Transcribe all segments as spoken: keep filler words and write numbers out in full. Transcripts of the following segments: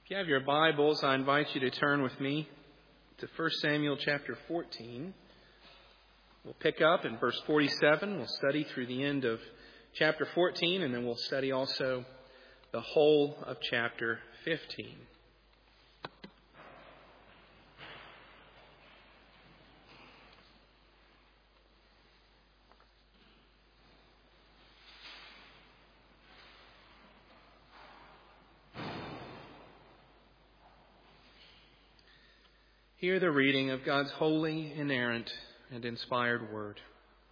If you have your Bibles, I invite you to turn with me to First Samuel chapter fourteen. We'll pick up in verse forty-seven. We'll study through the end of chapter fourteen, and then we'll study also the whole of chapter fifteen. Hear the reading of God's holy, inerrant, and inspired word.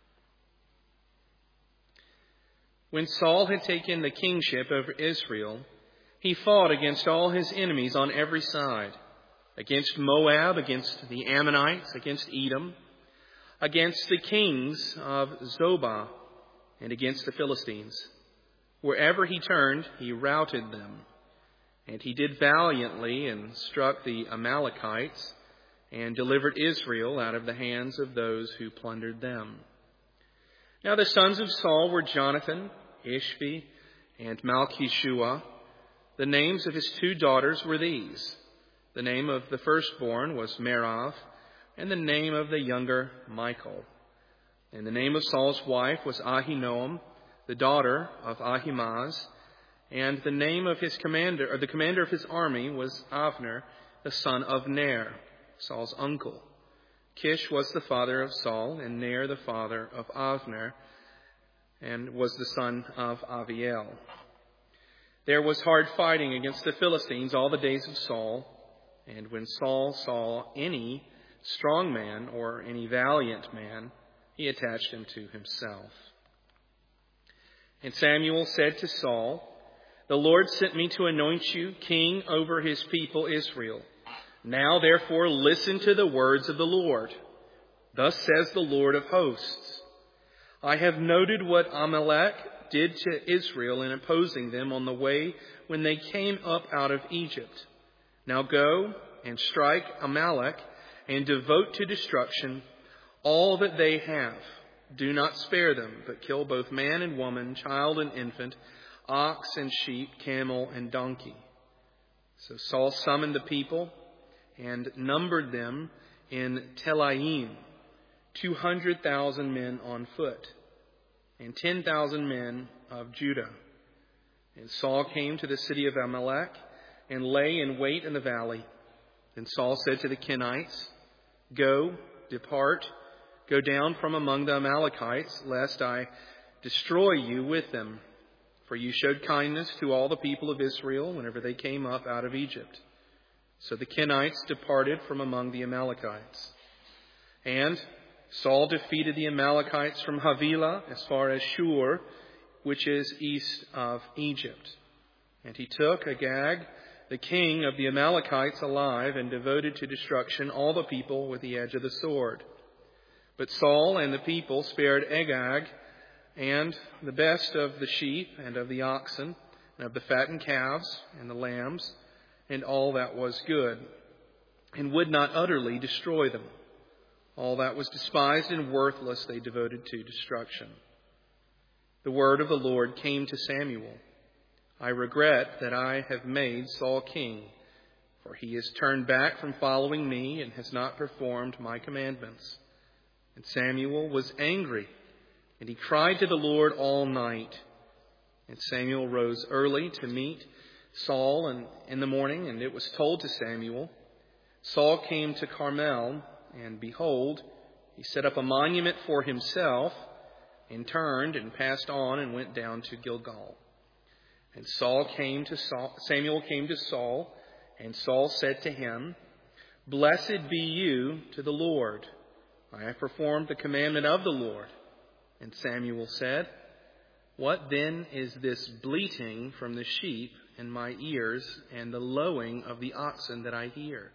When Saul had taken the kingship over Israel, he fought against all his enemies on every side, against Moab, against the Ammonites, against Edom, against the kings of Zobah, and against the Philistines. Wherever he turned, he routed them. And he did valiantly and struck the Amalekites, and delivered Israel out of the hands of those who plundered them. Now the sons of Saul were Jonathan, Ishvi, and Malchishua. The names of his two daughters were these. The name of the firstborn was Merav, and the name of the younger Michal. And the name of Saul's wife was Ahinoam, the daughter of Ahimaaz. And the name of his commander, or the commander of his army, was Avner, the son of Ner, Saul's uncle. Kish was the father of Saul, and Ner the father of Avner, and was the son of Aviel. There was hard fighting against the Philistines all the days of Saul, and when Saul saw any strong man or any valiant man, he attached him to himself. And Samuel said to Saul, "The Lord sent me to anoint you king over his people Israel. Now, therefore, listen to the words of the Lord. Thus says the Lord of hosts, I have noted what Amalek did to Israel in opposing them on the way when they came up out of Egypt. Now go and strike Amalek and devote to destruction all that they have. Do not spare them, but kill both man and woman, child and infant, ox and sheep, camel and donkey." So Saul summoned the people and numbered them in Telaim, two hundred thousand men on foot, and ten thousand men of Judah. And Saul came to the city of Amalek and lay in wait in the valley. Then Saul said to the Kenites, "Go, depart, go down from among the Amalekites, lest I destroy you with them. For you showed kindness to all the people of Israel whenever they came up out of Egypt." So the Kenites departed from among the Amalekites. And Saul defeated the Amalekites from Havilah as far as Shur, which is east of Egypt. And he took Agag, the king of the Amalekites, alive and devoted to destruction all the people with the edge of the sword. But Saul and the people spared Agag and the best of the sheep and of the oxen and of the fattened calves and the lambs, and all that was good, and would not utterly destroy them. All that was despised and worthless they devoted to destruction. The word of the Lord came to Samuel, "I regret that I have made Saul king, for he has turned back from following me and has not performed my commandments." And Samuel was angry, and he cried to the Lord all night. And Samuel rose early to meet Saul and in the morning, and it was told to Samuel. Saul came to Carmel, and behold, he set up a monument for himself, and turned and passed on and went down to Gilgal. And Saul came to Saul, Samuel came to Saul, and Saul said to him, "Blessed be you to the Lord. I have performed the commandment of the Lord." And Samuel said, "What then is this bleating from the sheep in my ears and the lowing of the oxen that I hear?"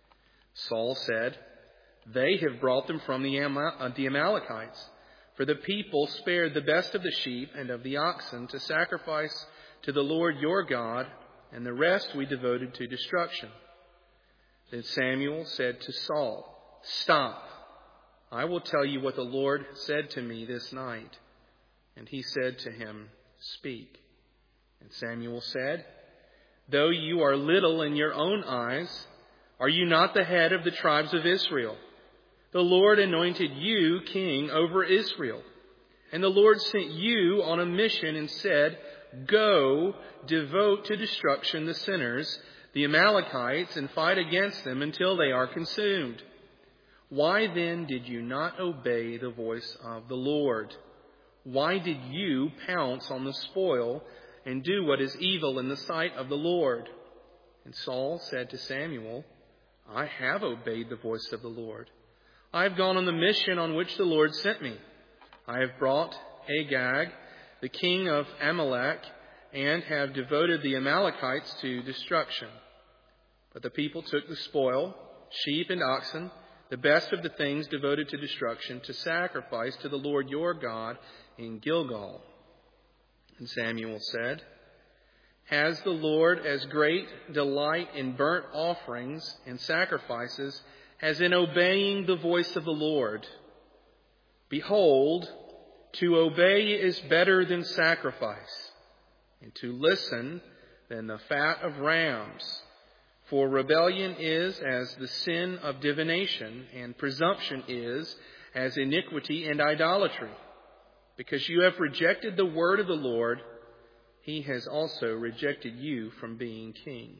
Saul said, "They have brought them from the, Am- uh, the Amalekites, for the people spared the best of the sheep and of the oxen to sacrifice to the Lord your God, and the rest we devoted to destruction." Then Samuel said to Saul, "Stop. I will tell you what the Lord said to me this night." And he said to him, "Speak." And Samuel said, though you are little in your own eyes, are you not the head of the tribes of Israel? The Lord anointed you king over Israel. And the Lord sent you on a mission and said, go, devote to destruction the sinners, the Amalekites, and fight against them until they are consumed. Why then did you not obey the voice of the Lord? Why did you pounce on the spoil and do what is evil in the sight of the Lord? And Saul said to Samuel, I have obeyed the voice of the Lord. I have gone on the mission on which the Lord sent me. I have brought Agag, the king of Amalek, and have devoted the Amalekites to destruction. But the people took the spoil, sheep and oxen, the best of the things devoted to destruction, to sacrifice to the Lord your God in Gilgal. And Samuel said, has the Lord as great delight in burnt offerings and sacrifices as in obeying the voice of the Lord? Behold, to obey is better than sacrifice, and to listen than the fat of rams. For rebellion is as the sin of divination, and presumption is as iniquity and idolatry. Because you have rejected the word of the Lord, he has also rejected you from being king.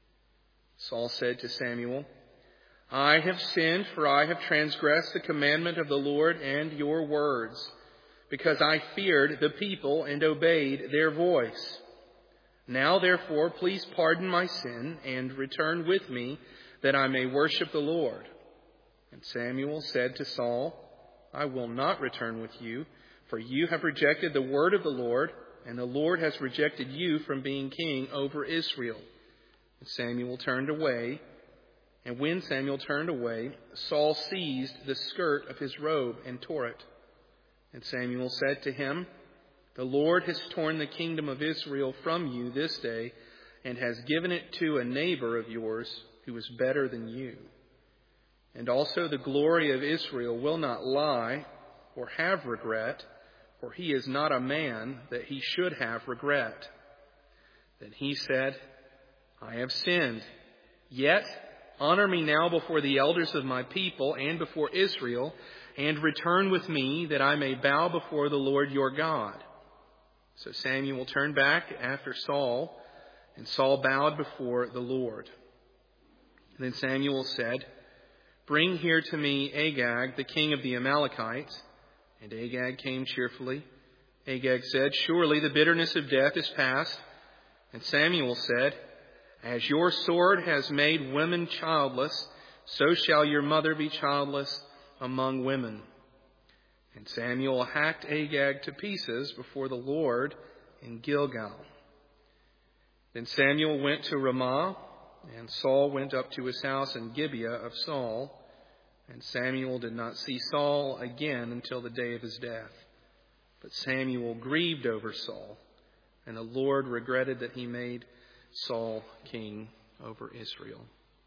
Saul said to Samuel, I have sinned, for I have transgressed the commandment of the Lord and your words, because I feared the people and obeyed their voice. Now, therefore, please pardon my sin and return with me, that I may worship the Lord. And Samuel said to Saul, I will not return with you, for you have rejected the word of the Lord, and the Lord has rejected you from being king over Israel. And Samuel turned away. And when Samuel turned away, Saul seized the skirt of his robe and tore it. And Samuel said to him, the Lord has torn the kingdom of Israel from you this day, and has given it to a neighbor of yours who is better than you. And also the glory of Israel will not lie or have regret, for he is not a man that he should have regret. Then he said, I have sinned. Yet honor me now before the elders of my people and before Israel, and return with me, that I may bow before the Lord your God. So Samuel turned back after Saul, and Saul bowed before the Lord. And then Samuel said, bring here to me Agag, the king of the Amalekites. And Agag came cheerfully. Agag said, surely the bitterness of death is past. And Samuel said, as your sword has made women childless, so shall your mother be childless among women. And Samuel hacked Agag to pieces before the Lord in Gilgal. Then Samuel went to Ramah, and Saul went up to his house in Gibeah of Saul. And Samuel did not see Saul again until the day of his death. But Samuel grieved over Saul, and the Lord regretted that he made Saul king over Israel.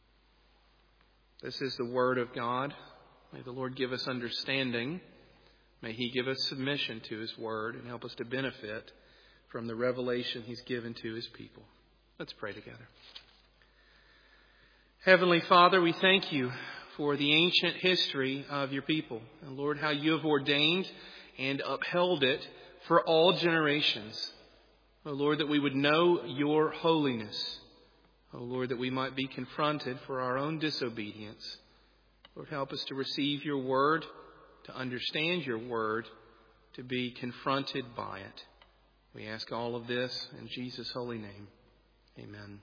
This is the word of God. May the Lord give us understanding. May he give us submission to his word and help us to benefit from the revelation he's given to his people. Let's pray together. Heavenly Father, we thank you for the ancient history of your people. And Lord, how you have ordained and upheld it for all generations. Oh Lord, that we would know your holiness. Oh Lord, that we might be confronted for our own disobedience. Lord, help us to receive your word, to understand your word, to be confronted by it. We ask all of this in Jesus' holy name. Amen.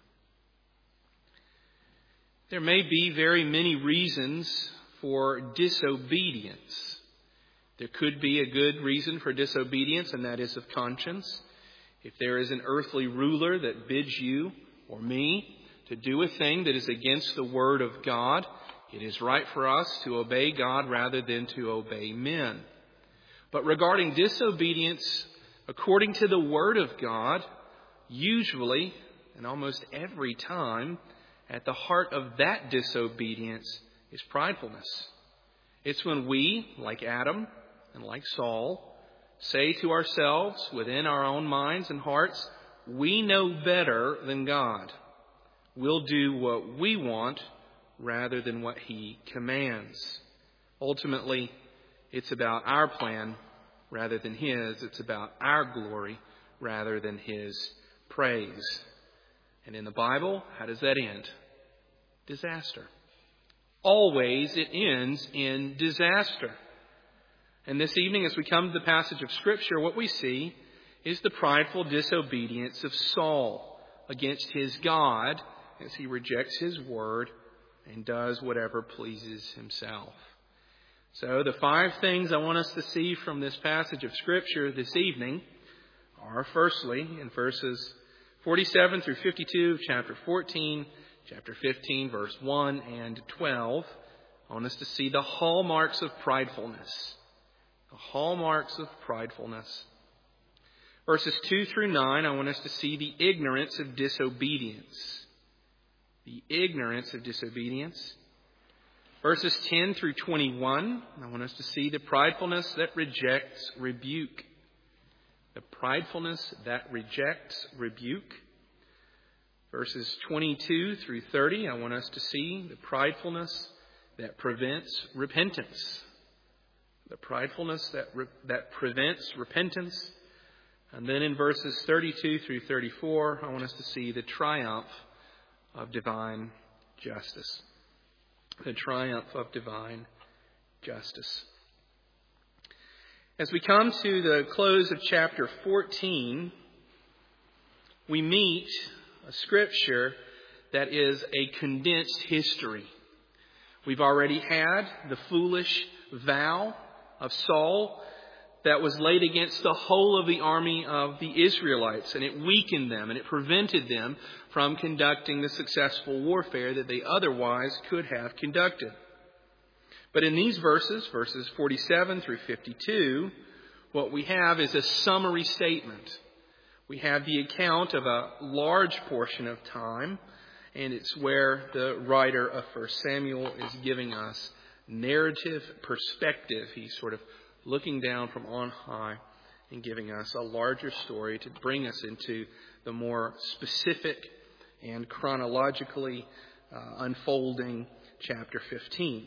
There may be very many reasons for disobedience. There could be a good reason for disobedience, and that is of conscience. If there is an earthly ruler that bids you or me to do a thing that is against the word of God, it is right for us to obey God rather than to obey men. But regarding disobedience, according to the word of God, usually and almost every time, at the heart of that disobedience is pridefulness. It's when we, like Adam and like Saul, say to ourselves within our own minds and hearts, we know better than God. We'll do what we want rather than what He commands. Ultimately, it's about our plan rather than His. It's about our glory rather than His praise. And in the Bible, how does that end? Disaster. Always it ends in disaster. And this evening, as we come to the passage of Scripture, what we see is the prideful disobedience of Saul against his God as he rejects His word and does whatever pleases himself. So the five things I want us to see from this passage of Scripture this evening are, firstly, in verses forty-seven through fifty-two of chapter fourteen, chapter fifteen, verse one and twelve, I want us to see the hallmarks of pridefulness. The hallmarks of pridefulness. Verses two through nine, I want us to see the ignorance of disobedience. The ignorance of disobedience. Verses ten through twenty-one, I want us to see the pridefulness that rejects rebuke. The pridefulness that rejects rebuke. Verses twenty-two through thirty, I want us to see the pridefulness that prevents repentance. The pridefulness that re- that prevents repentance. And then in verses thirty-two through thirty-four, I want us to see the triumph of divine justice. The triumph of divine justice. As we come to the close of chapter fourteen, we meet a scripture that is a condensed history. We've already had the foolish vow of Saul that was laid against the whole of the army of the Israelites, and it weakened them and it prevented them from conducting the successful warfare that they otherwise could have conducted. But in these verses, verses forty-seven through fifty-two, what we have is a summary statement. We have the account of a large portion of time, and it's where the writer of First Samuel is giving us narrative perspective. He's sort of looking down from on high and giving us a larger story to bring us into the more specific and chronologically uh, unfolding chapter fifteen.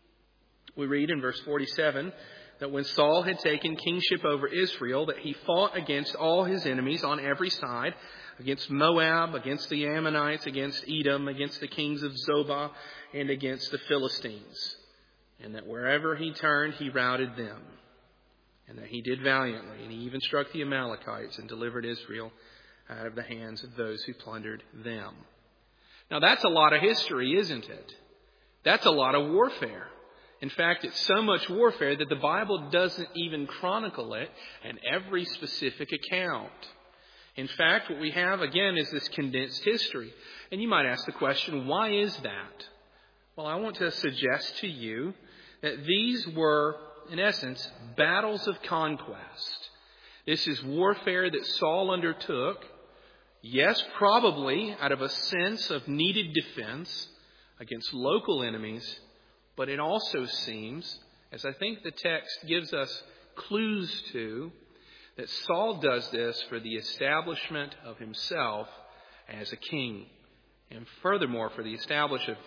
We read in verse forty-seven that when Saul had taken kingship over Israel, that he fought against all his enemies on every side, against Moab, against the Ammonites, against Edom, against the kings of Zobah, and against the Philistines. And that wherever he turned, he routed them. And that he did valiantly. And he even struck the Amalekites and delivered Israel out of the hands of those who plundered them. Now that's a lot of history, isn't it? That's a lot of warfare. In fact, it's so much warfare that the Bible doesn't even chronicle it in every specific account. In fact, what we have, again, is this condensed history. And you might ask the question, why is that? Well, I want to suggest to you that these were, in essence, battles of conquest. This is warfare that Saul undertook, yes, probably out of a sense of needed defense against local enemies, but it also seems, as I think the text gives us clues to, that Saul does this for the establishment of himself as a king. And furthermore, for the establishment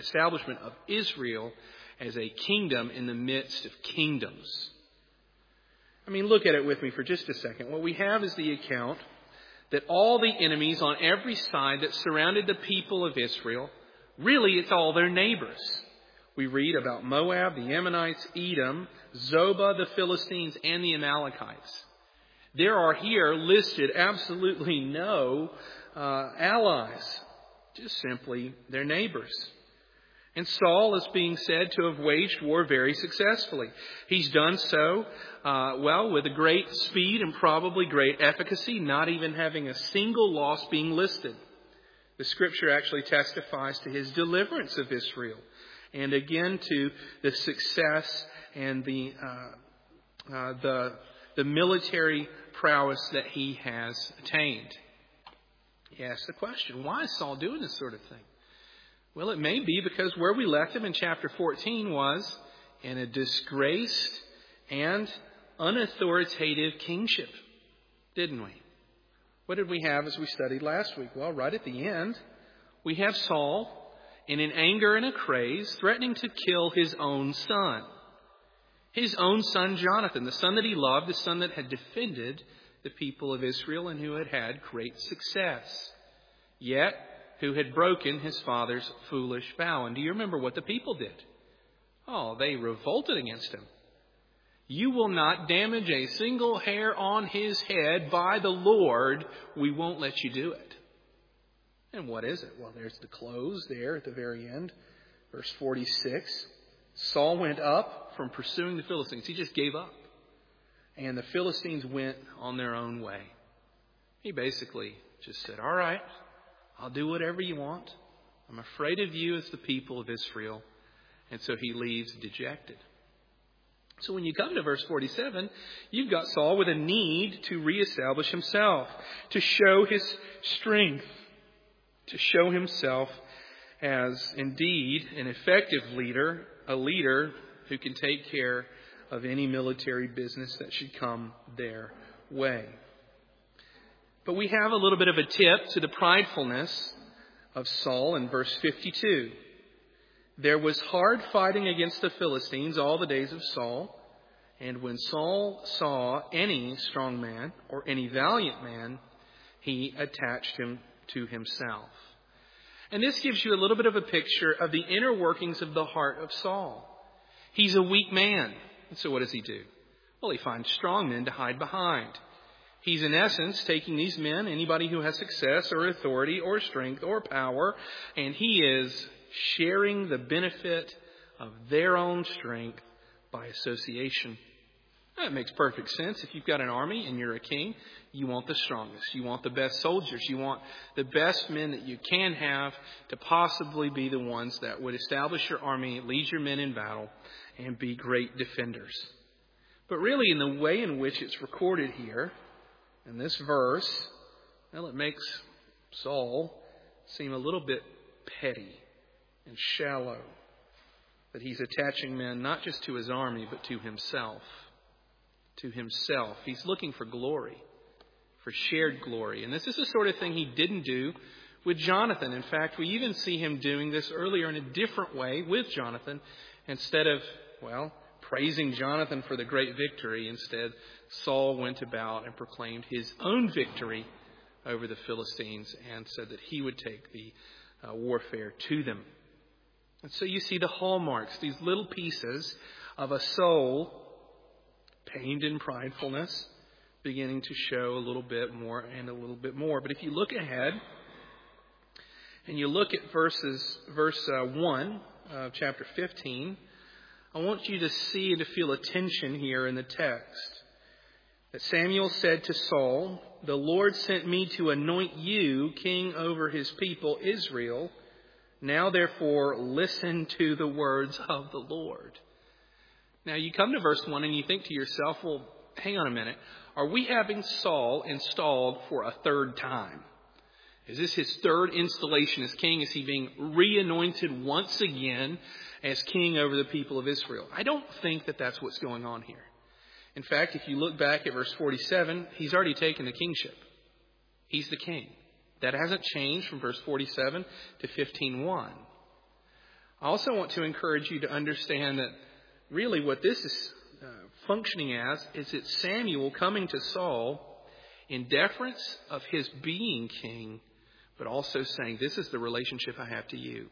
of Israel as a kingdom in the midst of kingdoms. I mean, look at it with me for just a second. What we have is the account that all the enemies on every side that surrounded the people of Israel, really it's all their neighbors. We read about Moab, the Ammonites, Edom, Zobah, the Philistines, and the Amalekites. There are here listed absolutely no uh, allies, just simply their neighbors. And Saul is being said to have waged war very successfully. He's done so, uh, well, with a great speed and probably great efficacy, not even having a single loss being listed. The Scripture actually testifies to his deliverance of Israel. And again, to the success and the uh, uh, the the military prowess that he has attained. He asks the question, why is Saul doing this sort of thing? Well, it may be because where we left him in chapter fourteen was in a disgraced and unauthoritative kingship, didn't we? what did we have as we studied last week? Well, right at the end, we have Saul in an anger and a craze, threatening to kill his own son. His own son, Jonathan, the son that he loved, the son that had defended the people of Israel and who had had great success, yet who had broken his father's foolish vow. And do you remember what the people did? Oh, they revolted against him. You will not damage a single hair on his head. By the Lord, we won't let you do it. And what is it? Well, there's the close there at the very end. Verse forty-six. Saul went up from pursuing the Philistines. He just gave up. And the Philistines went on their own way. He basically just said, all right, I'll do whatever you want. I'm afraid of you as the people of Israel. And so he leaves dejected. So when you come to verse forty-seven, you've got Saul with a need to reestablish himself, to show his strength, to show himself as indeed an effective leader, a leader who can take care of any military business that should come their way. But we have a little bit of a tip to the pridefulness of Saul in verse fifty-two. There was hard fighting against the Philistines all the days of Saul, and when Saul saw any strong man or any valiant man, he attached him to himself. And this gives you a little bit of a picture of the inner workings of the heart of Saul. He's a weak man. And so what does he do? Well, he finds strong men to hide behind. He's in essence taking these men, anybody who has success or authority or strength or power, and he is sharing the benefit of their own strength by association. That makes perfect sense. If you've got an army and you're a king, you want the strongest. You want the best soldiers. You want the best men that you can have to possibly be the ones that would establish your army, lead your men in battle, and be great defenders. But really, in the way in which it's recorded here, in this verse, well, it makes Saul seem a little bit petty and shallow. That he's attaching men not just to his army, but to himself. To himself. He's looking for glory, for shared glory. And this is the sort of thing he didn't do with Jonathan. In fact, we even see him doing this earlier in a different way with Jonathan. Instead of, well, praising Jonathan for the great victory, instead, Saul went about and proclaimed his own victory over the Philistines and said that he would take the uh, warfare to them. And so you see the hallmarks, these little pieces of a soul pained in pridefulness, beginning to show a little bit more and a little bit more. But if you look ahead and you look at verses, verse uh, one of chapter fifteen, I want you to see and to feel a tension here in the text. That Samuel said to Saul, "The Lord sent me to anoint you king over his people Israel. Now therefore listen to the words of the Lord." Now you come to verse one and you think to yourself, well, hang on a minute. Are we having Saul installed for a third time? Is this his third installation as king? Is he being re-anointed once again as king over the people of Israel? I don't think that that's what's going on here. In fact, if you look back at verse forty-seven, he's already taken the kingship. He's the king. That hasn't changed from verse forty-seven to fifteen one. I also want to encourage you to understand that really what this is uh, functioning as is it's Samuel coming to Saul in deference of his being king, but also saying, this is the relationship I have to you.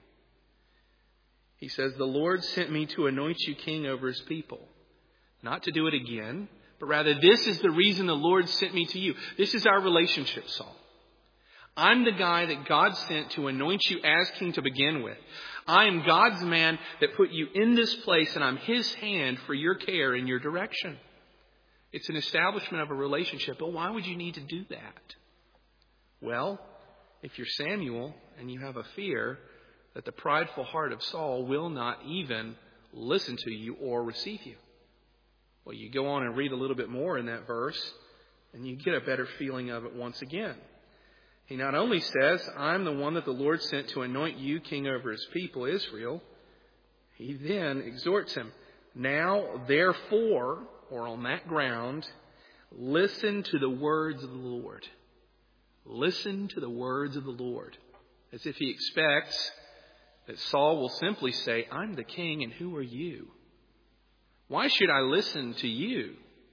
He says, "The Lord sent me to anoint you king over his people." Not to do it again, but rather this is the reason the Lord sent me to you. This is our relationship, Saul. I'm the guy that God sent to anoint you as king to begin with. I am God's man that put you in this place, and I'm his hand for your care and your direction. It's an establishment of a relationship. But why would you need to do that? Well, if you're Samuel and you have a fear that the prideful heart of Saul will not even listen to you or receive you. Well, you go on and read a little bit more in that verse, and you get a better feeling of it once again. He not only says, "I'm the one that the Lord sent to anoint you king over his people, Israel." He then exhorts him, "Now, therefore," or on that ground, "listen to the words of the Lord." listen to the words of the Lord, as if he expects that Saul will simply say, I'm the king, and who are you? Why should I listen to you?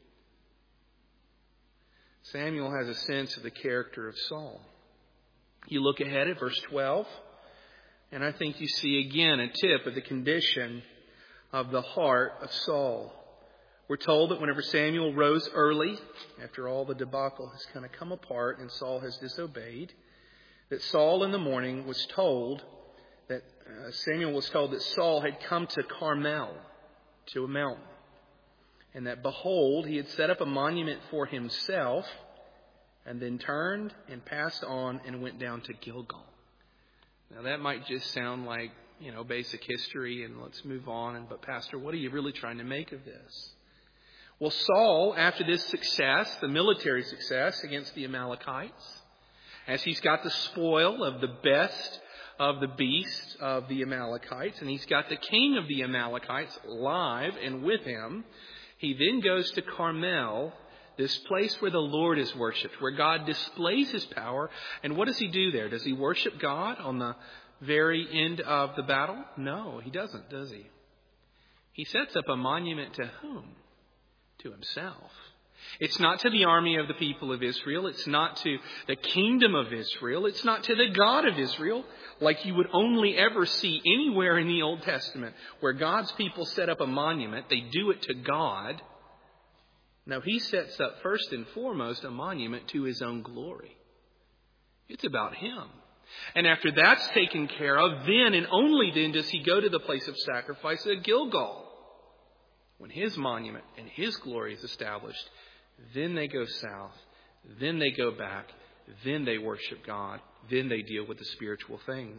Samuel has a sense of the character of Saul. You look ahead at verse twelve, and I think you see again a tip of the condition of the heart of Saul. We're told that whenever Samuel rose early, after all the debacle has kind of come apart and Saul has disobeyed, that Saul in the morning was told that uh, Samuel was told that Saul had come to Carmel, to a mountain, and that behold, he had set up a monument for himself, and then turned and passed on and went down to Gilgal. Now that might just sound like, you know, basic history and let's move on. And but Pastor, what are you really trying to make of this? Well, Saul, after this success, the military success against the Amalekites, as he's got the spoil of the best of the beasts of the Amalekites, and he's got the king of the Amalekites live and with him, he then goes to Carmel, this place where the Lord is worshipped, where God displays his power. And what does he do there? Does he worship God on the very end of the battle? No, he doesn't, does he? He sets up a monument to whom? To himself. It's not to the army of the people of Israel. It's not to the kingdom of Israel. It's not to the God of Israel, like you would only ever see anywhere in the Old Testament where God's people set up a monument. They do it to God. No, he sets up first and foremost a monument to his own glory. It's about him. And after that's taken care of, then and only then does he go to the place of sacrifice at Gilgal. When his monument and his glory is established, then they go south, then they go back, then they worship God, then they deal with the spiritual things.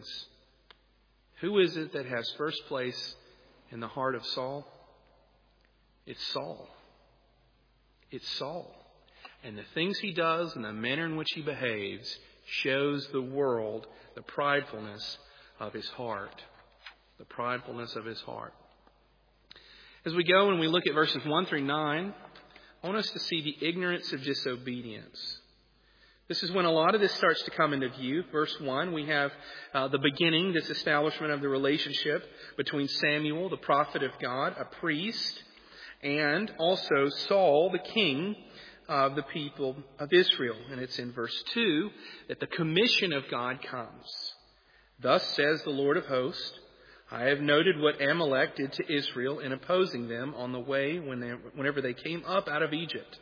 Who is it that has first place in the heart of Saul? It's Saul. It's Saul. And the things he does and the manner in which he behaves shows the world the pridefulness of his heart. The pridefulness of his heart. As we go and we look at verses one through nine, I want us to see the ignorance of disobedience. This is when a lot of this starts to come into view. Verse one, we have uh, the beginning, this establishment of the relationship between Samuel, the prophet of God, a priest, and also Saul, the king of the people of Israel. And it's in verse two that the commission of God comes. Thus says the Lord of hosts, I have noted what Amalek did to Israel in opposing them on the way when they, whenever they came up out of Egypt.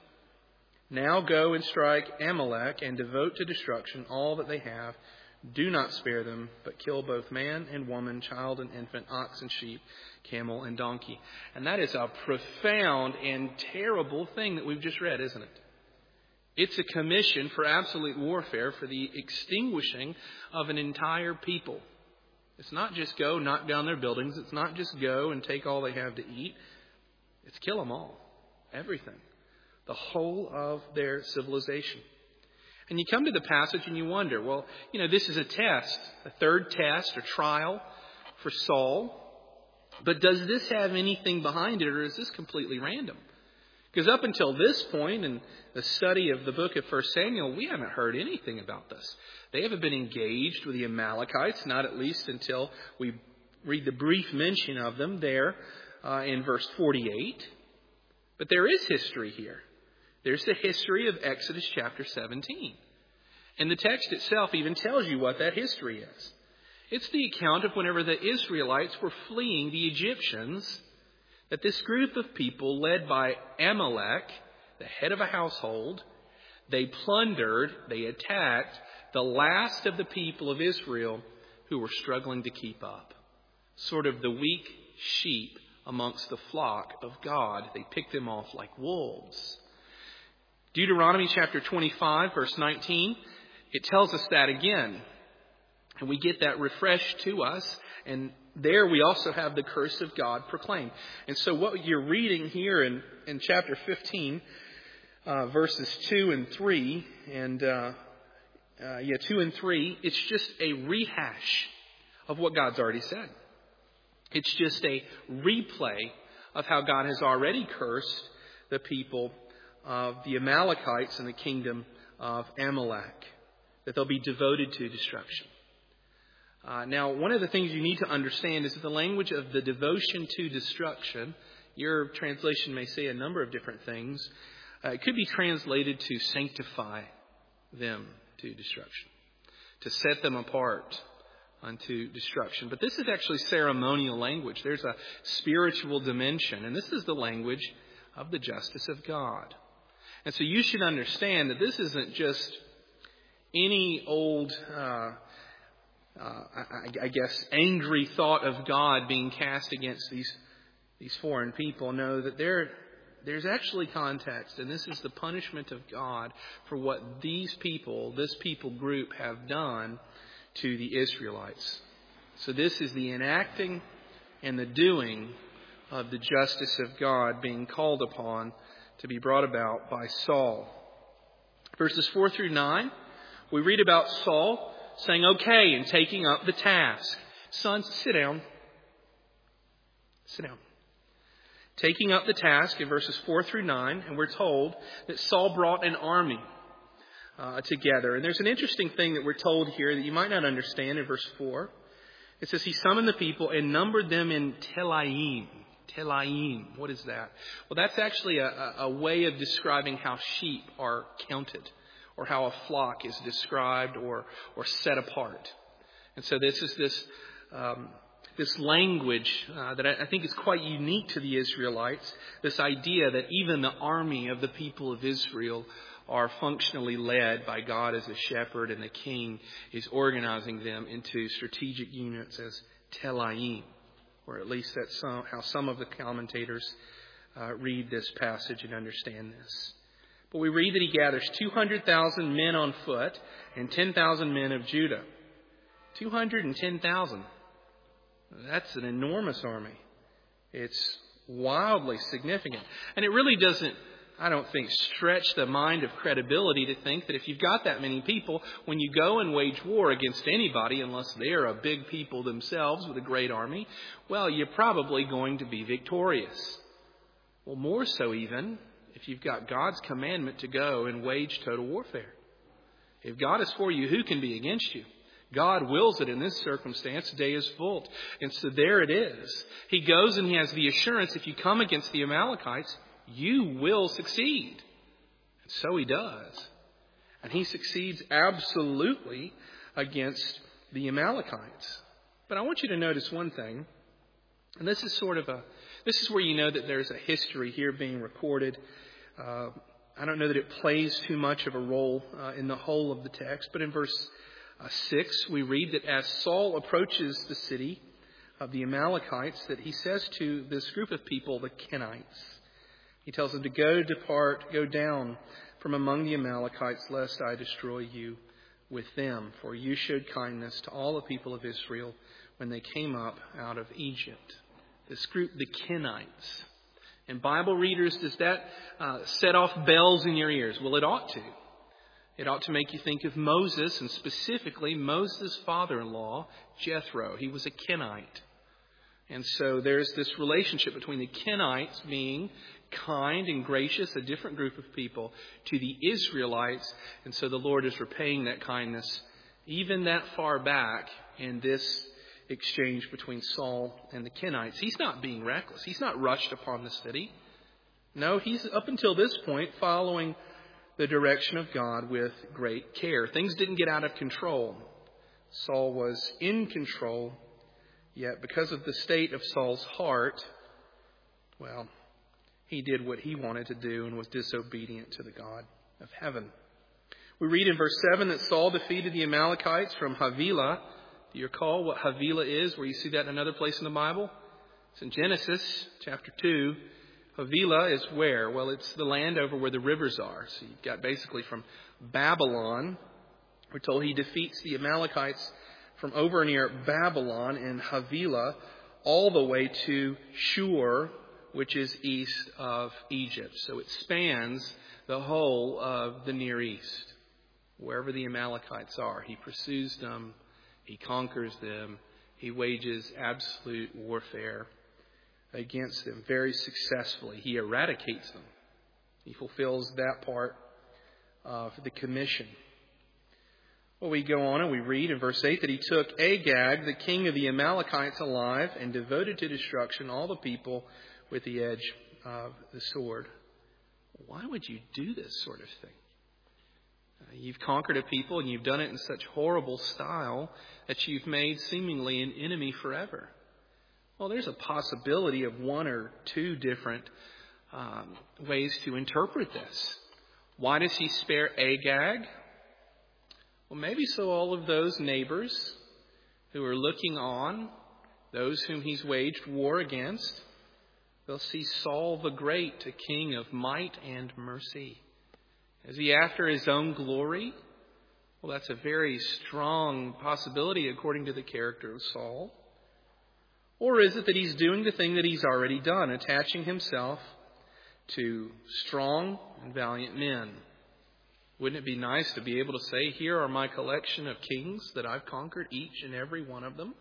Now go and strike Amalek and devote to destruction all that they have. Do not spare them, but kill both man and woman, child and infant, ox and sheep, camel and donkey. And that is a profound and terrible thing that we've just read, isn't it? It's a commission for absolute warfare, for the extinguishing of an entire people. It's not just go knock down their buildings. It's not just go and take all they have to eat. It's kill them all. Everything. The whole of their civilization. And you come to the passage and you wonder, well, you know, this is a test, a third test or trial for Saul. But does this have anything behind it, or is this completely random? Because up until this point in the study of the book of First Samuel, we haven't heard anything about this. They haven't been engaged with the Amalekites, not at least until we read the brief mention of them there uh, in verse forty-eight. But there is history here. There's the history of Exodus chapter seventeen. And the text itself even tells you what that history is. It's the account of whenever the Israelites were fleeing the Egyptians, that this group of people led by Amalek, the head of a household, they plundered, they attacked the last of the people of Israel who were struggling to keep up. Sort of the weak sheep amongst the flock of God. They picked them off like wolves. Deuteronomy chapter twenty-five, verse nineteen, it tells us that again. And we get that refreshed to us. And there we also have the curse of God proclaimed. And so what you're reading here in, in chapter fifteen, uh, verses two and three, and uh, uh, yeah, two and three, it's just a rehash of what God's already said. It's just a replay of how God has already cursed the people of the Amalekites and the kingdom of Amalek. that they'll be devoted to destruction. Uh, now, one of the things you need to understand is that the language of the devotion to destruction, your translation may say a number of different things. Uh, it could be translated to sanctify them to destruction, to set them apart unto destruction. But this is actually ceremonial language. There's a spiritual dimension, and this is the language of the justice of God. And so you should understand that this isn't just any old, uh, uh, I, I guess, angry thought of God being cast against these these foreign people. No, that there there's actually context, and this is the punishment of God for what these people, this people group, have done to the Israelites. So this is the enacting and the doing of the justice of God being called upon to be brought about by Saul. Verses four through nine, we read about Saul saying, okay, and taking up the task. Sons, sit down. Sit down. Taking up the task in verses four through nine, and we're told that Saul brought an army uh, together. And there's an interesting thing that we're told here that you might not understand in verse four. It says he summoned the people and numbered them in Telaim. Telaim. What is that? Well, that's actually a, a way of describing how sheep are counted, or how a flock is described or or set apart. And so this is this um, this language uh, that I, I think is quite unique to the Israelites. This idea that even the army of the people of Israel are functionally led by God as a shepherd, and the king is organizing them into strategic units as Telaim. Or at least that's some, how some of the commentators uh, read this passage and understand this. But we read that he gathers two hundred thousand men on foot and ten thousand men of Judah. two hundred ten thousand. That's an enormous army. It's wildly significant. And it really doesn't, I don't think, stretch the mind of credibility to think that if you've got that many people, when you go and wage war against anybody, unless they're a big people themselves with a great army, well, you're probably going to be victorious. Well, more so even if you've got God's commandment to go and wage total warfare. If God is for you, who can be against you? God wills it in this circumstance, Deus vult. And so there it is. He goes and he has the assurance, if you come against the Amalekites, you will succeed. And so he does. And he succeeds absolutely against the Amalekites. But I want you to notice one thing. And this is sort of a, this is where you know that there's a history here being recorded. Uh, I don't know that it plays too much of a role uh, in the whole of the text. But in verse uh, six, we read that as Saul approaches the city of the Amalekites, that he says to this group of people, the Kenites, he tells them to go, depart, go down from among the Amalekites, lest I destroy you with them. For you showed kindness to all the people of Israel when they came up out of Egypt. This group, the Kenites. And Bible readers, does that uh, set off bells in your ears? Well, it ought to. It ought to make you think of Moses, and specifically Moses' father-in-law, Jethro. He was a Kenite. And so there's this relationship between the Kenites being kind and gracious, a different group of people, to the Israelites. And so the Lord is repaying that kindness even that far back in this exchange between Saul and the Kenites. He's not being reckless. He's not rushed upon the city. No, he's up until this point following the direction of God with great care. Things didn't get out of control. Saul was in control, yet because of the state of Saul's heart, well, he did what he wanted to do and was disobedient to the God of heaven. We read in verse seven that Saul defeated the Amalekites from Havilah. Do you recall what Havilah is, where you see that in another place in the Bible? It's in Genesis chapter two. Havilah is where? Well, it's the land over where the rivers are. So you've got basically from Babylon. We're told he defeats the Amalekites from over near Babylon in Havilah all the way to Shur, which is east of Egypt. So it spans the whole of the Near East. Wherever the Amalekites are, he pursues them, he conquers them, he wages absolute warfare against them very successfully. He eradicates them. He fulfills that part of the commission. Well, we go on and we read in verse eight that he took Agag, the king of the Amalekites, alive and devoted to destruction all the people with the edge of the sword. Why would you do this sort of thing? Uh, you've conquered a people and you've done it in such horrible style that you've made seemingly an enemy forever. Well, there's a possibility of one or two different um, ways to interpret this. Why does he spare Agag? Well, maybe so all of those neighbors who are looking on, those whom he's waged war against, they'll see Saul the Great, a king of might and mercy. Is he after his own glory? Well, that's a very strong possibility according to the character of Saul. Or is it that he's doing the thing that he's already done, attaching himself to strong and valiant men? Wouldn't it be nice to be able to say, here are my collection of kings that I've conquered, each and every one of them?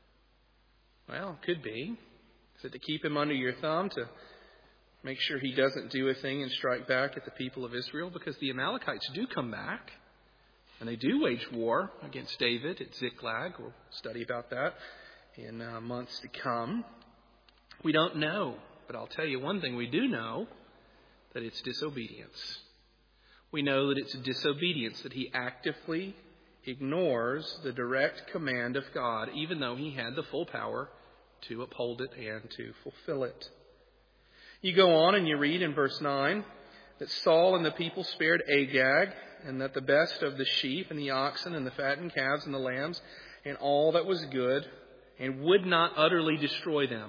Well, it could be. Is it to keep him under your thumb, to make sure he doesn't do a thing and strike back at the people of Israel? Because the Amalekites do come back, and they do wage war against David at Ziklag. We'll study about that in uh, months to come. We don't know, but I'll tell you one thing we do know, that it's disobedience. We know that it's disobedience, that he actively ignores the direct command of God, even though he had the full power to uphold it and to fulfill it. You go on and you read in verse nine that Saul and the people spared Agag, and that the best of the sheep and the oxen and the fattened calves and the lambs and all that was good, and would not utterly destroy them.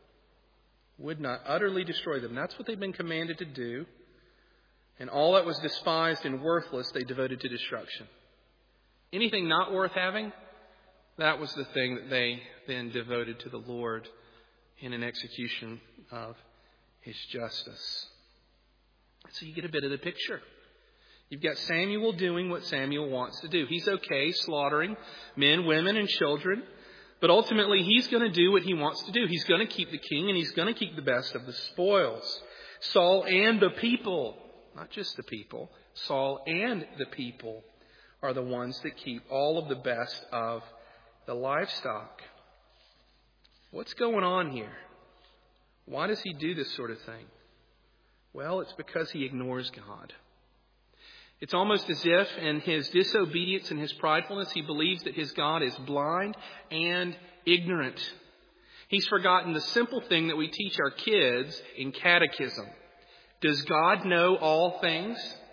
Would not utterly destroy them. That's what they've been commanded to do. And all that was despised and worthless, they devoted to destruction. Anything not worth having, that was the thing that they then devoted to the Lord in an execution of his justice. So you get a bit of the picture. You've got Samuel doing what Samuel wants to do. He's okay slaughtering men, women, and children. But ultimately, he's going to do what he wants to do. He's going to keep the king, and he's going to keep the best of the spoils. Saul and the people, not just the people, Saul and the people are the ones that keep all of the best of the livestock. What's going on here? Why does he do this sort of thing? Well, it's because he ignores God. It's almost as if in his disobedience and his pridefulness, he believes that his God is blind and ignorant. He's forgotten the simple thing that we teach our kids in catechism. Does God know all things?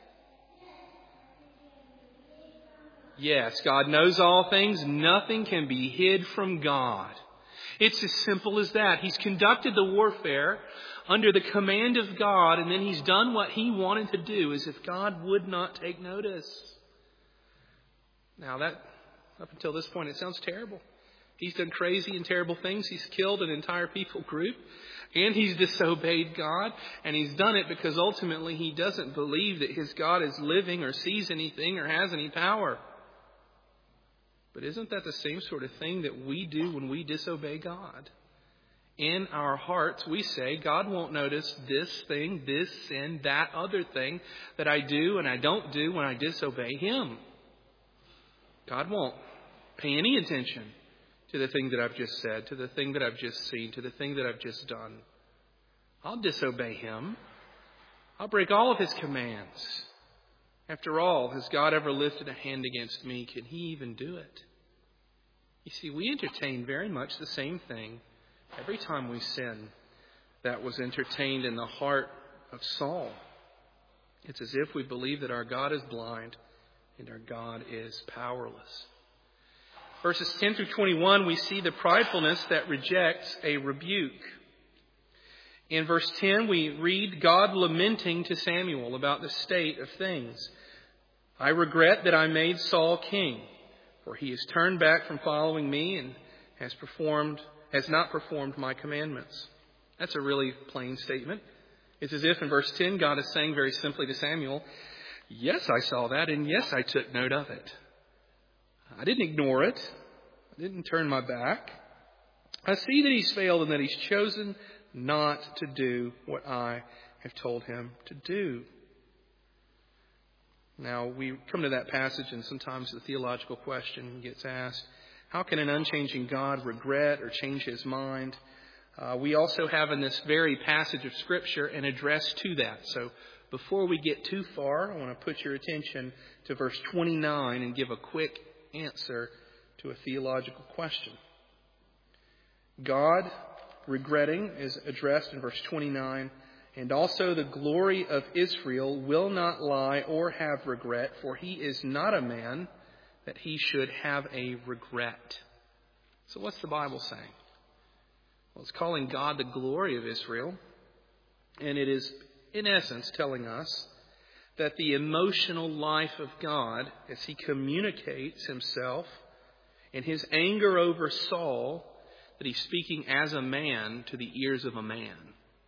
Yes, God knows all things. Nothing can be hid from God. It's as simple as that. He's conducted the warfare under the command of God, and then he's done what he wanted to do, as if God would not take notice. Now that, up until this point, it sounds terrible. He's done crazy and terrible things. He's killed an entire people group, and he's disobeyed God, and he's done it because ultimately he doesn't believe that his God is living or sees anything or has any power. But isn't that the same sort of thing that we do when we disobey God? In our hearts, we say, God won't notice this thing, this sin, that other thing that I do and I don't do when I disobey Him. God won't pay any attention to the thing that I've just said, to the thing that I've just seen, to the thing that I've just done. I'll disobey Him. I'll break all of His commands. After all, has God ever lifted a hand against me? Can He even do it? You see, we entertain very much the same thing every time we sin that was entertained in the heart of Saul. It's as if we believe that our God is blind and our God is powerless. Verses ten through twenty-one, we see the pridefulness that rejects a rebuke. In verse ten, we read God lamenting to Samuel about the state of things. I regret that I made Saul king, for he has turned back from following me and has performed, has not performed my commandments. That's a really plain statement. It's as if in verse ten, God is saying very simply to Samuel, yes, I saw that, and yes, I took note of it. I didn't ignore it. I didn't turn my back. I see that he's failed and that he's chosen not to do what I have told him to do. Now, we come to that passage, and sometimes the theological question gets asked, how can an unchanging God regret or change his mind? Uh, we also have in this very passage of Scripture an address to that. So before we get too far, I want to put your attention to verse twenty-nine and give a quick answer to a theological question. God, regretting, is addressed in verse twenty-nine. And also the glory of Israel will not lie or have regret, for he is not a man that he should have a regret. So what's the Bible saying? Well, it's calling God the glory of Israel. And it is, in essence, telling us that the emotional life of God, as he communicates himself in his anger over Saul, that he's speaking as a man to the ears of a man.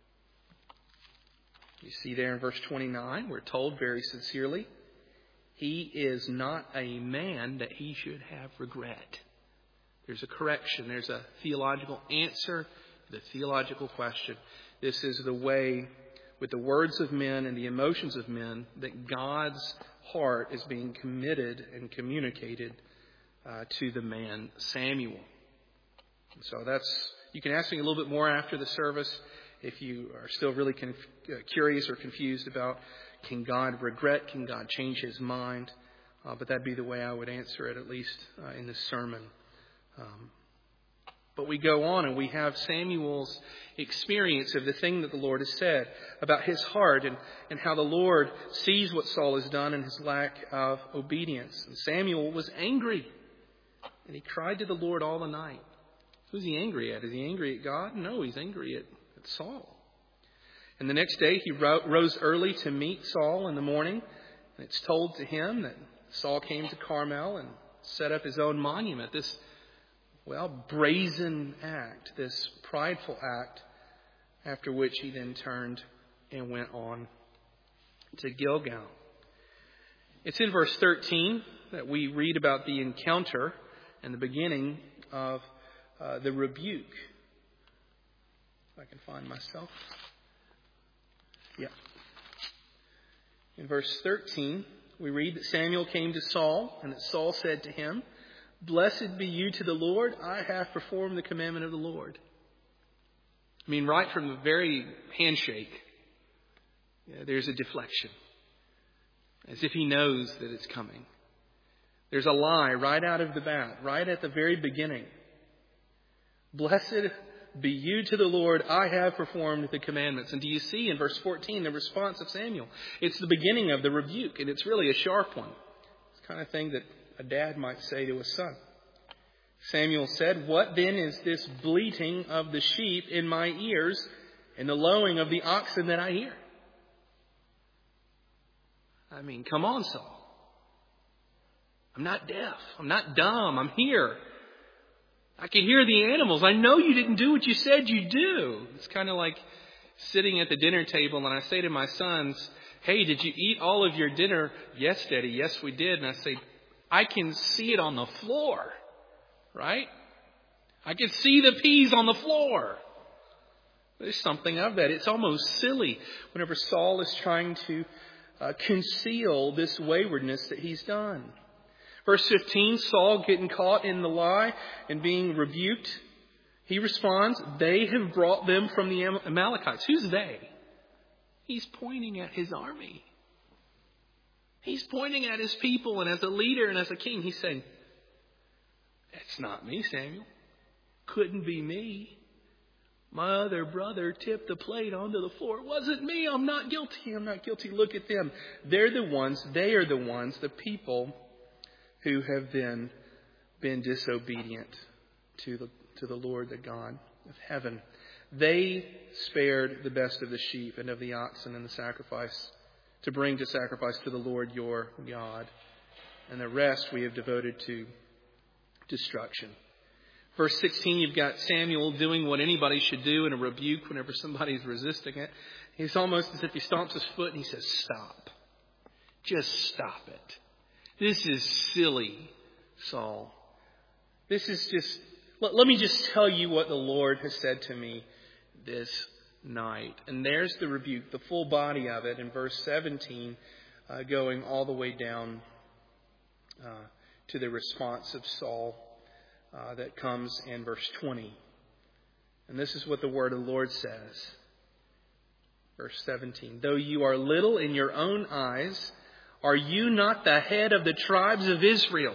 You see there in verse twenty-nine, we're told very sincerely, he is not a man that he should have regret. There's a correction. There's a theological answer to the theological question. This is the way, with the words of men and the emotions of men, that God's heart is being committed and communicated uh, to the man Samuel. And so that's, you can ask me a little bit more after the service if you are still really conf- uh, curious or confused about, can God regret? Can God change his mind? Uh, but that'd be the way I would answer it, at least uh, in this sermon. Um, but we go on and we have Samuel's experience of the thing that the Lord has said about his heart and, and how the Lord sees what Saul has done and his lack of obedience. And Samuel was angry and he cried to the Lord all the night. Who's he angry at? Is he angry at God? No, he's angry at at Saul. And the next day he ro- rose early to meet Saul in the morning. And it's told to him that Saul came to Carmel and set up his own monument. This, well, brazen act, this prideful act, after which he then turned and went on to Gilgal. It's in verse thirteen that we read about the encounter and the beginning of uh, the rebuke. I can find myself. Yeah. In verse thirteen, we read that Samuel came to Saul, and that Saul said to him, "Blessed be you to the Lord, I have performed the commandment of the Lord." I mean, right from the very handshake, yeah, there's a deflection, as if he knows that it's coming. There's a lie right out of the bat, right at the very beginning. Blessed be you to the Lord, I have performed the commandments. And do you see in verse fourteen the response of Samuel? It's the beginning of the rebuke, and it's really a sharp one. It's the kind of thing that a dad might say to a son. Samuel said, "What then is this bleating of the sheep in my ears and the lowing of the oxen that I hear?" I mean, come on, Saul. I'm not deaf. I'm not dumb. I'm here. I can hear the animals. I know you didn't do what you said you do. It's kind of like sitting at the dinner table and I say to my sons, "Hey, did you eat all of your dinner?" "Yes, Daddy. Yes, we did." And I say, "I can see it on the floor." Right? I can see the peas on the floor. There's something of that. It's almost silly whenever Saul is trying to uh, conceal this waywardness that he's done. Verse fifteen, Saul getting caught in the lie and being rebuked. He responds, "They have brought them from the Amalekites." Who's they? He's pointing at his army. He's pointing at his people, and as a leader and as a king, he's saying, "It's not me, Samuel. Couldn't be me. My other brother tipped the plate onto the floor. It wasn't me. I'm not guilty. I'm not guilty. Look at them. They're the ones, they are the ones, the people who have been, been disobedient to the, to the Lord, the God of heaven. They spared the best of the sheep and of the oxen and the sacrifice to bring to sacrifice to the Lord your God. And the rest we have devoted to destruction." Verse sixteen, you've got Samuel doing what anybody should do in a rebuke whenever somebody's resisting it. He's almost as if he stomps his foot and he says, "Stop. Just stop it. This is silly, Saul. This is just, let, let me just tell you what the Lord has said to me this night." And there's the rebuke, the full body of it in verse seventeen uh, going all the way down uh, to the response of Saul uh, that comes in verse twenty. And this is what the word of the Lord says. Verse seventeen. Though you are little in your own eyes, are you not the head of the tribes of Israel?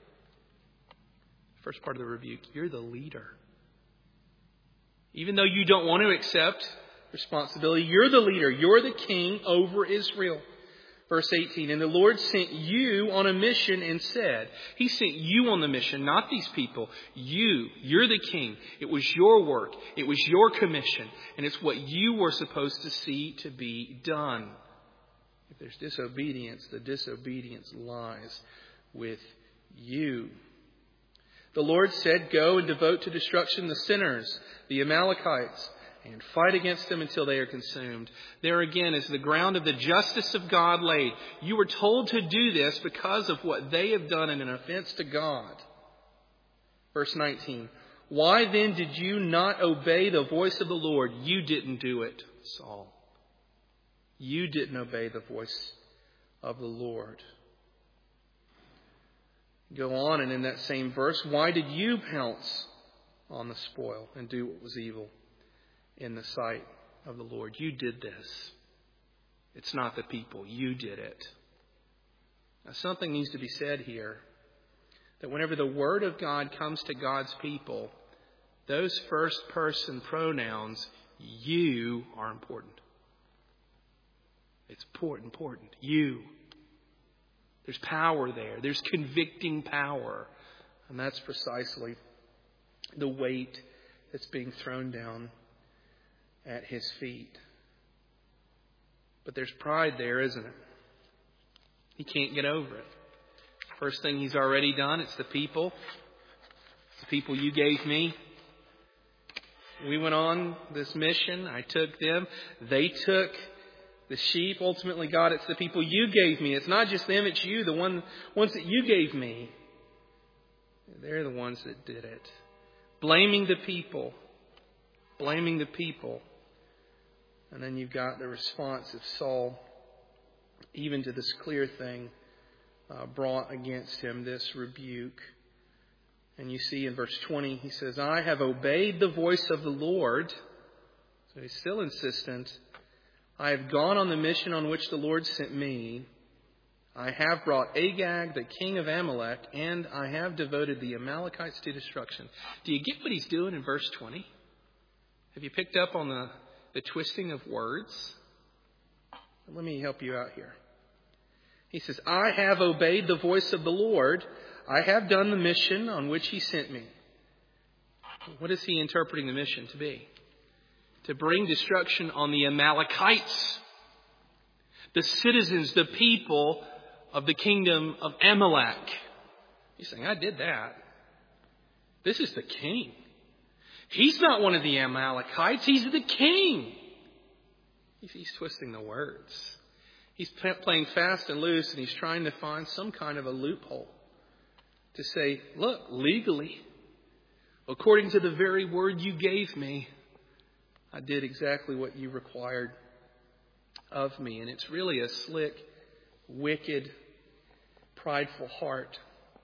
First part of the rebuke. You're the leader. Even though you don't want to accept responsibility, you're the leader. You're the king over Israel. Verse eighteen. And the Lord sent you on a mission and said, He sent you on the mission, not these people. You, you're the king. It was your work. It was your commission. And it's what you were supposed to see to be done. If there's disobedience, the disobedience lies with you. The Lord said, Go and devote to destruction the sinners, the Amalekites, and fight against them until they are consumed. There again is the ground of the justice of God laid. You were told to do this because of what they have done in an offense to God. Verse nineteen. Why then did you not obey the voice of the Lord? You didn't do it, Saul. You didn't obey the voice of the Lord. Go on, and in that same verse, why did you pounce on the spoil and do what was evil in the sight of the Lord? You did this. It's not the people. You did it. Now, something needs to be said here. That whenever the Word of God comes to God's people, those first person pronouns, you, are important. It's important, important. You. There's power there. There's convicting power. And that's precisely the weight that's being thrown down at His feet. But there's pride there, isn't it? He can't get over it. First thing he's already done, it's the people. It's the people you gave me. We went on this mission. I took them. They took the sheep. Ultimately, God, it's the people you gave me. It's not just them, it's you, the one, ones that you gave me. They're the ones that did it. Blaming the people. Blaming the people. And then you've got the response of Saul, even to this clear thing uh, brought against him, this rebuke. And you see in verse twenty, he says, I have obeyed the voice of the Lord. So he's still insistent. I have gone on the mission on which the Lord sent me. I have brought Agag, the king of Amalek, and I have devoted the Amalekites to destruction. Do you get what he's doing in verse twenty? Have you picked up on the, the twisting of words? Let me help you out here. He says, I have obeyed the voice of the Lord. I have done the mission on which He sent me. What is he interpreting the mission to be? To bring destruction on the Amalekites, the citizens, the people of the kingdom of Amalek. He's saying, I did that. This is the king. He's not one of the Amalekites. He's the king. He's, he's twisting the words. He's playing fast and loose, and he's trying to find some kind of a loophole to say, look, legally, according to the very word you gave me, I did exactly what you required of me. And it's really a slick, wicked, prideful heart.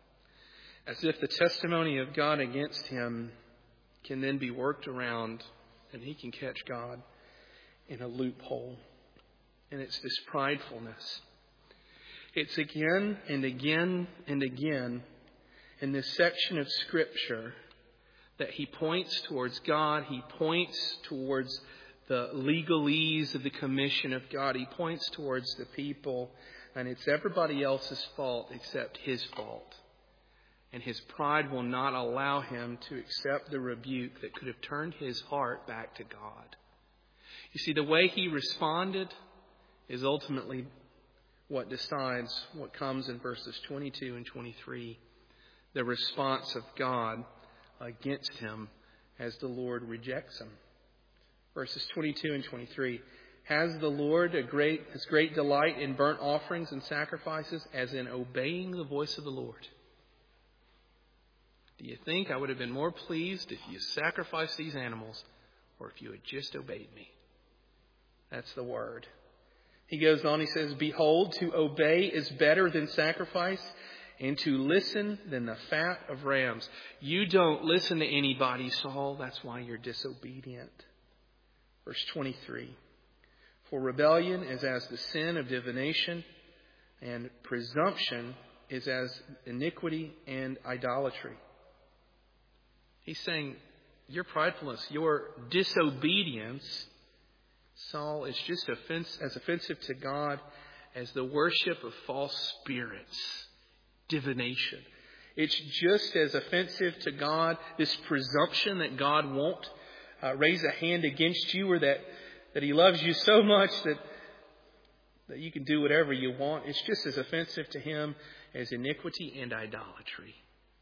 As if the testimony of God against him can then be worked around and he can catch God in a loophole. And it's this pridefulness. It's again and again and again in this section of Scripture that he points towards God. He points towards the legalese of the commission of God. He points towards the people. And it's everybody else's fault except his fault. And his pride will not allow him to accept the rebuke that could have turned his heart back to God. You see, the way he responded is ultimately what decides what comes in verses twenty-two and twenty-three. The response of God against him as the Lord rejects him. Verses twenty-two and twenty-three. Has the Lord a great, has great delight in burnt offerings and sacrifices as in obeying the voice of the Lord? Do you think I would have been more pleased if you sacrificed these animals or if you had just obeyed me? That's the word. He goes on, he says, "Behold, to obey is better than sacrifice, and to listen than the fat of rams." You don't listen to anybody, Saul. That's why you're disobedient. Verse twenty-three. "For rebellion is as the sin of divination, and presumption is as iniquity and idolatry." He's saying your pridefulness, your disobedience, Saul, is just offense, as offensive to God as the worship of false spirits, divination. It's just as offensive to God, this presumption that God won't uh, raise a hand against you, or that, that He loves you so much that, that you can do whatever you want. It's just as offensive to Him as iniquity and idolatry.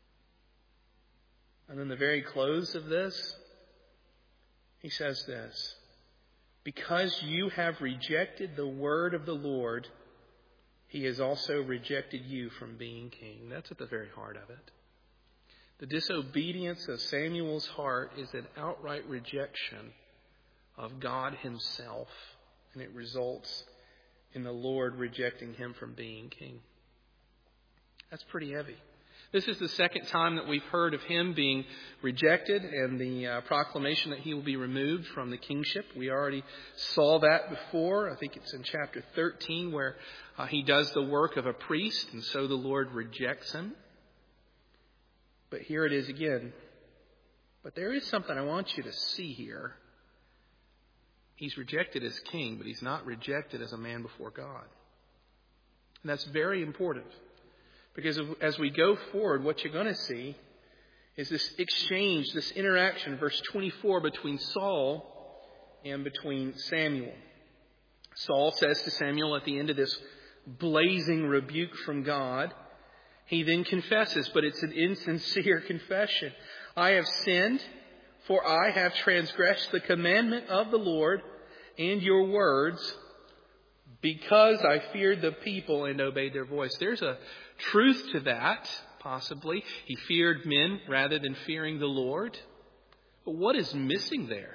And then the very close of this, he says this: "Because you have rejected the word of the Lord, He has also rejected you from being king." That's at the very heart of it. The disobedience of Samuel's heart is an outright rejection of God Himself, and it results in the Lord rejecting him from being king. That's pretty heavy. This is the second time that we've heard of him being rejected and the uh, proclamation that he will be removed from the kingship. We already saw that before. I think it's in chapter thirteen where uh, he does the work of a priest, and so the Lord rejects him. But here it is again. But there is something I want you to see here. He's rejected as king, but he's not rejected as a man before God. And that's very important. Because as we go forward, what you're going to see is this exchange, this interaction, verse twenty-four, between Saul and between Samuel. Saul says to Samuel at the end of this blazing rebuke from God, he then confesses, but it's an insincere confession. "I have sinned, for I have transgressed the commandment of the Lord and your words, because I feared the people and obeyed their voice." There's a truth to that, possibly. He feared men rather than fearing the Lord. But what is missing there?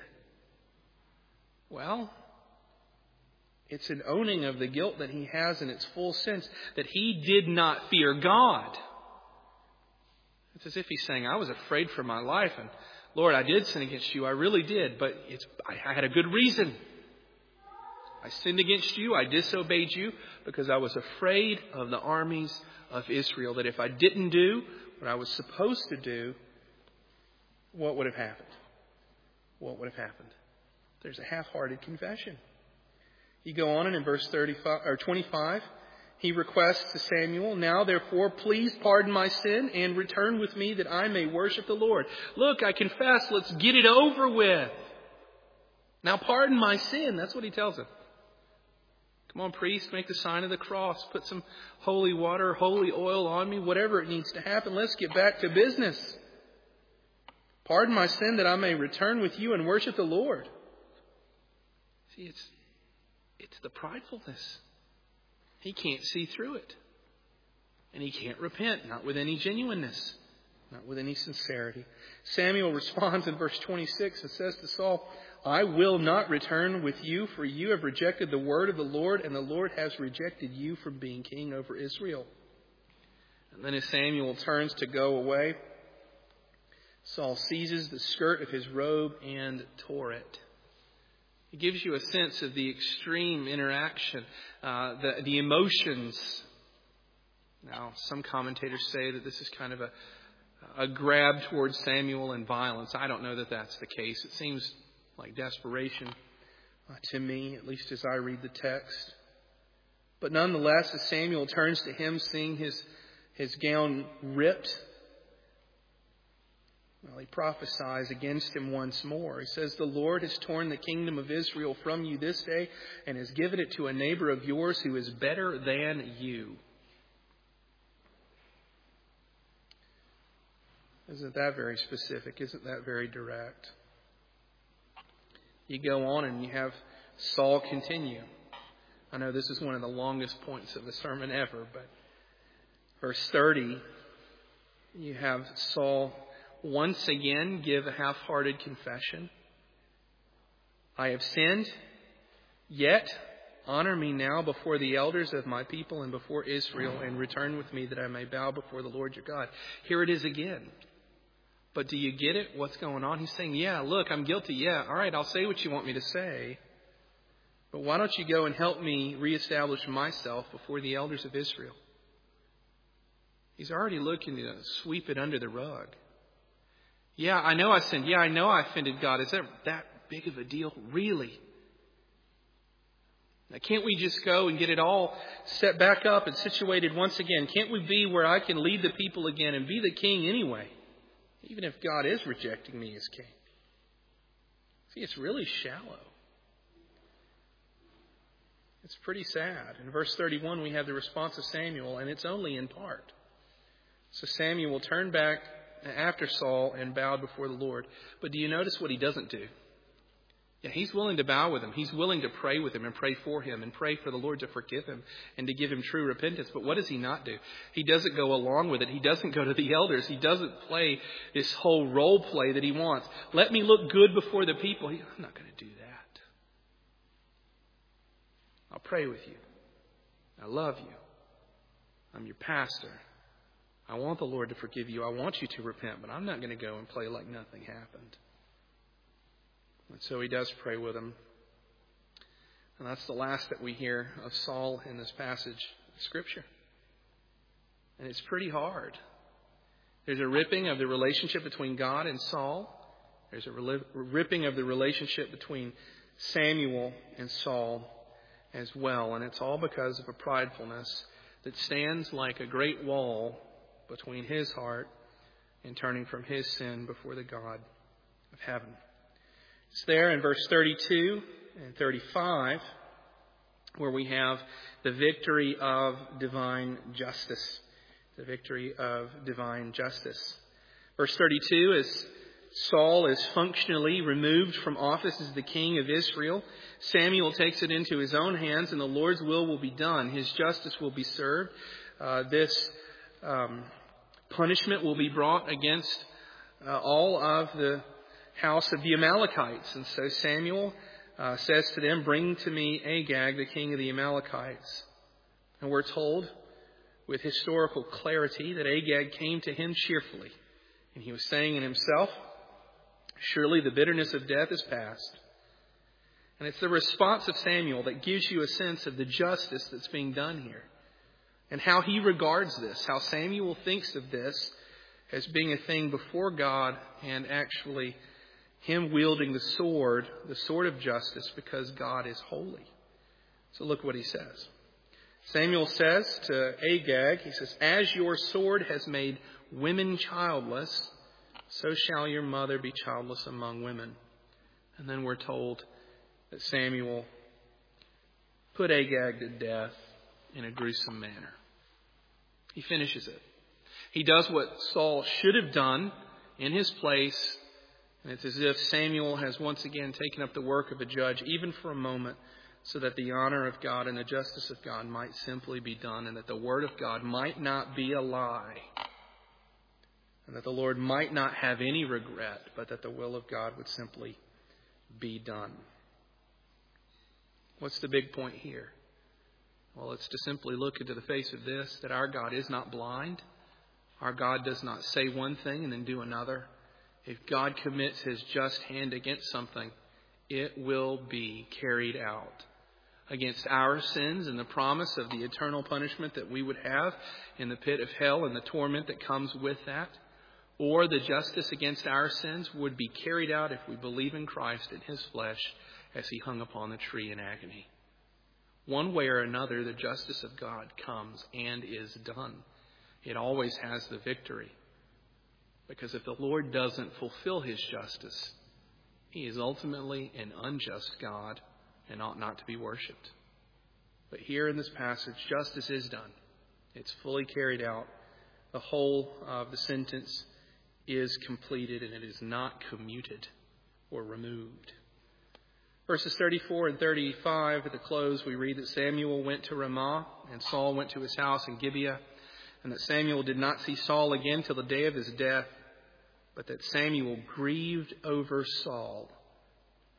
Well, it's an owning of the guilt that he has in its full sense, that he did not fear God. It's as if he's saying, I was afraid for my life, and Lord, I did sin against you. I really did, but it's, I had a good reason. I sinned against you. I disobeyed you because I was afraid of the armies of Israel, that if I didn't do what I was supposed to do, what would have happened? What would have happened? There's a half-hearted confession. You go on, and in verse thirty-five or twenty-five, he requests to Samuel, "Now therefore, please pardon my sin and return with me that I may worship the Lord." Look, I confess. Let's get it over with. Now pardon my sin. That's what he tells him. Come on, priest, make the sign of the cross. Put some holy water, holy oil on me, whatever it needs to happen. Let's get back to business. Pardon my sin that I may return with you and worship the Lord. See, it's, it's the pridefulness. He can't see through it. And he can't repent, not with any genuineness, not with any sincerity. Samuel responds in verse twenty-six and says to Saul, "I will not return with you, for you have rejected the word of the Lord, and the Lord has rejected you from being king over Israel." And then as Samuel turns to go away, Saul seizes the skirt of his robe and tore it. It gives you a sense of the extreme interaction, uh, the, the emotions. Now, some commentators say that this is kind of a, a grab towards Samuel and violence. I don't know that that's the case. It seems like desperation uh, to me, at least as I read the text. But nonetheless, as Samuel turns to him, seeing his, his gown ripped, well, he prophesies against him once more. He says, "The Lord has torn the kingdom of Israel from you this day and has given it to a neighbor of yours who is better than you." Isn't that very specific? Isn't that very direct? You go on and you have Saul continue. I know this is one of the longest points of the sermon ever, but verse thirty, you have Saul once again give a half-hearted confession. "I have sinned, yet Honor me now before the elders of my people and before Israel, and return with me that I may bow before the Lord your God. Here it is again. But do you get it? What's going on? He's saying, yeah, look, I'm guilty. Yeah, all right, I'll say what you want me to say. But why don't you go and help me reestablish myself before the elders of Israel? He's already looking to sweep it under the rug. Yeah, I know I sinned. Yeah, I know I offended God. Is that that big of a deal? Really? Now, can't we just go and get it all set back up and situated once again? Can't we be where I can lead the people again and be the king anyway, even if God is rejecting me as king? See, it's really shallow. It's pretty sad. In verse thirty-one, we have the response of Samuel, and it's only in part. So Samuel turned back after Saul and bowed before the Lord. But do you notice what he doesn't do? Yeah, he's willing to bow with him. He's willing to pray with him and pray for him and pray for the Lord to forgive him and to give him true repentance. But what does he not do? He doesn't go along with it. He doesn't go to the elders. He doesn't play this whole role play that he wants. Let me look good before the people. He, I'm not going to do that. I'll pray with you. I love you. I'm your pastor. I want the Lord to forgive you. I want you to repent, but I'm not going to go and play like nothing happened. And so he does pray with him. And that's the last that we hear of Saul in this passage of Scripture. And it's pretty hard. There's a ripping of the relationship between God and Saul. There's a ripping of the relationship between Samuel and Saul as well. And it's all because of a pridefulness that stands like a great wall between his heart and turning from his sin before the God of heaven. It's there in verse thirty-two and thirty-five where we have the victory of divine justice. The victory of divine justice. Verse thirty-two is Saul is functionally removed from office as the king of Israel. Samuel takes it into his own hands, and the Lord's will will be done. His justice will be served. Uh, this um, punishment will be brought against uh, all of the house of the Amalekites. And so Samuel uh, says to them, "Bring to me Agag, the king of the Amalekites." And we're told with historical clarity that Agag came to him cheerfully. And he was saying in himself, "Surely the bitterness of death is past." And it's the response of Samuel that gives you a sense of the justice that's being done here. And how he regards this, how Samuel thinks of this as being a thing before God and actually him wielding the sword, the sword of justice, because God is holy. So look what he says. Samuel says to Agag, he says, "As your sword has made women childless, so shall your mother be childless among women." And then we're told that Samuel put Agag to death in a gruesome manner. He finishes it. He does what Saul should have done in his place. And it's as if Samuel has once again taken up the work of a judge, even for a moment, so that the honor of God and the justice of God might simply be done, and that the word of God might not be a lie, and that the Lord might not have any regret, but that the will of God would simply be done. What's the big point here? Well, it's to simply look into the face of this, that our God is not blind. Our God does not say one thing and then do another. If God commits his just hand against something, it will be carried out. Against our sins and the promise of the eternal punishment that we would have in the pit of hell and the torment that comes with that, or the justice against our sins would be carried out if we believe in Christ in his flesh as he hung upon the tree in agony. One way or another, the justice of God comes and is done. It always has the victory. Because if the Lord doesn't fulfill his justice, he is ultimately an unjust God and ought not to be worshipped. But here in this passage, justice is done. It's fully carried out. The whole of the sentence is completed, and it is not commuted or removed. Verses thirty-four and thirty-five, at the close, we read that Samuel went to Ramah, and Saul went to his house in Gibeah, and that Samuel did not see Saul again till the day of his death, but that Samuel grieved over Saul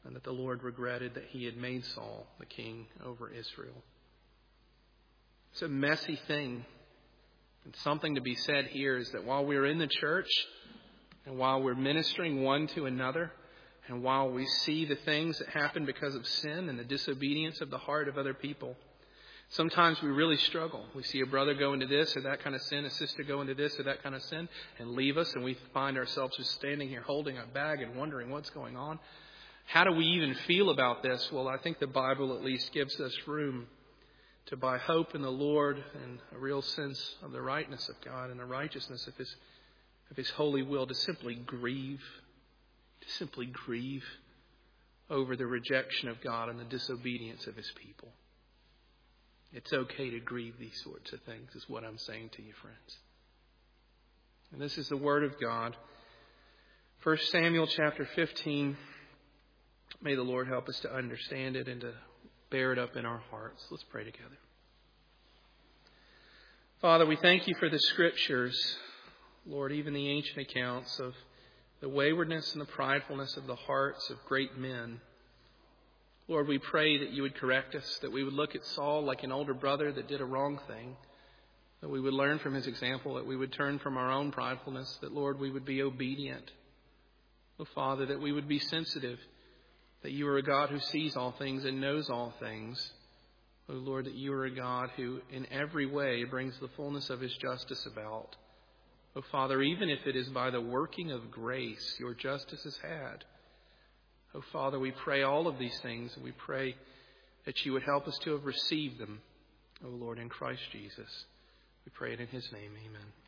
and that the Lord regretted that he had made Saul the king over Israel. It's a messy thing. And something to be said here is that while we're in the church, and while we're ministering one to another, and while we see the things that happen because of sin and the disobedience of the heart of other people, sometimes we really struggle. We see a brother go into this or that kind of sin, a sister go into this or that kind of sin, and leave us, and we find ourselves just standing here holding a bag and wondering what's going on. How do we even feel about this? Well, I think the Bible at least gives us room to, by hope in the Lord and a real sense of the rightness of God and the righteousness of His of His holy will, to simply grieve, to simply grieve over the rejection of God and the disobedience of His people. It's okay to grieve these sorts of things, is what I'm saying to you, friends. And this is the Word of God. First Samuel chapter fifteen. May the Lord help us to understand it and to bear it up in our hearts. Let's pray together. Father, we thank you for the Scriptures, Lord, even the ancient accounts of the waywardness and the pridefulness of the hearts of great men. Lord, we pray that you would correct us, that we would look at Saul like an older brother that did a wrong thing, that we would learn from his example, that we would turn from our own pridefulness, that, Lord, we would be obedient. Oh, Father, that we would be sensitive, that you are a God who sees all things and knows all things. Oh, Lord, that you are a God who in every way brings the fullness of His justice about. Oh, Father, even if it is by the working of grace your justice has had. Oh, Father, we pray all of these things, and we pray that you would help us to have received them. Oh, Lord, in Christ Jesus. We pray it in His name. Amen.